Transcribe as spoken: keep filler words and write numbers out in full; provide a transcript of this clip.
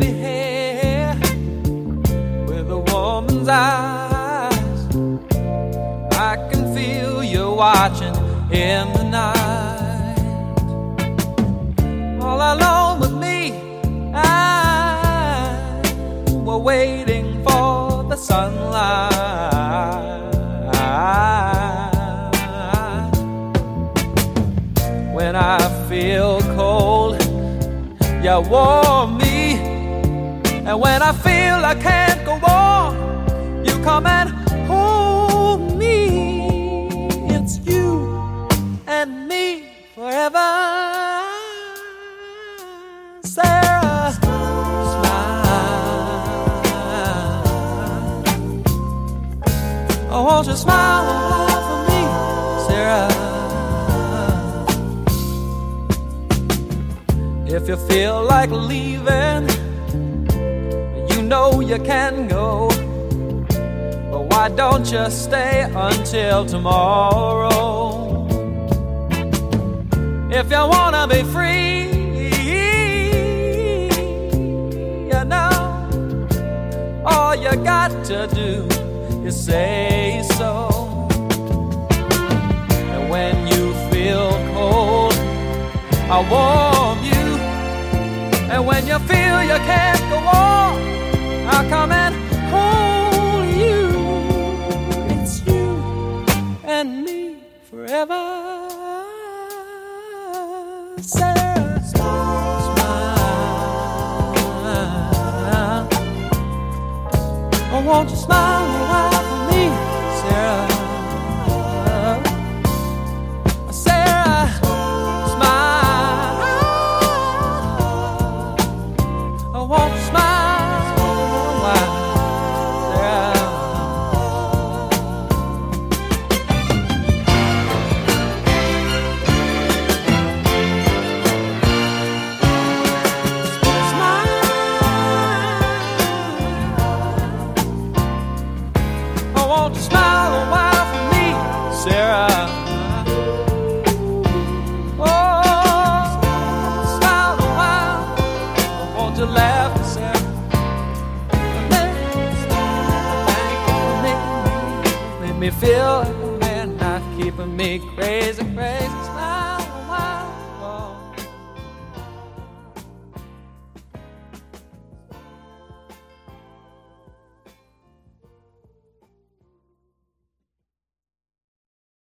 baby hair with a woman's eyes. I can feel you watching in the night. All alone with me, I were waiting for the sunlight. When I feel cold, you warm me, and when I feel I can't go on, you come and hold me. It's you and me forever, Sarah. Smile. Oh, won't you smile for me, Sarah? If you feel like leaving, you know you can go. But why don't you stay until tomorrow? If you wanna be free, you know, all you got to do is say so. And when you feel cold, I'll warm you. And when you feel you can't go on, I'll come and hold you. It's you and me forever, Sarah. Smile. Oh, won't you smile a while for me, Sarah? Won't you smile a while for me, Sarah? Oh, smile a while. Won't you laugh, Sarah? Thank you for making me, make me feel like a man, not keeping me crazy, crazy.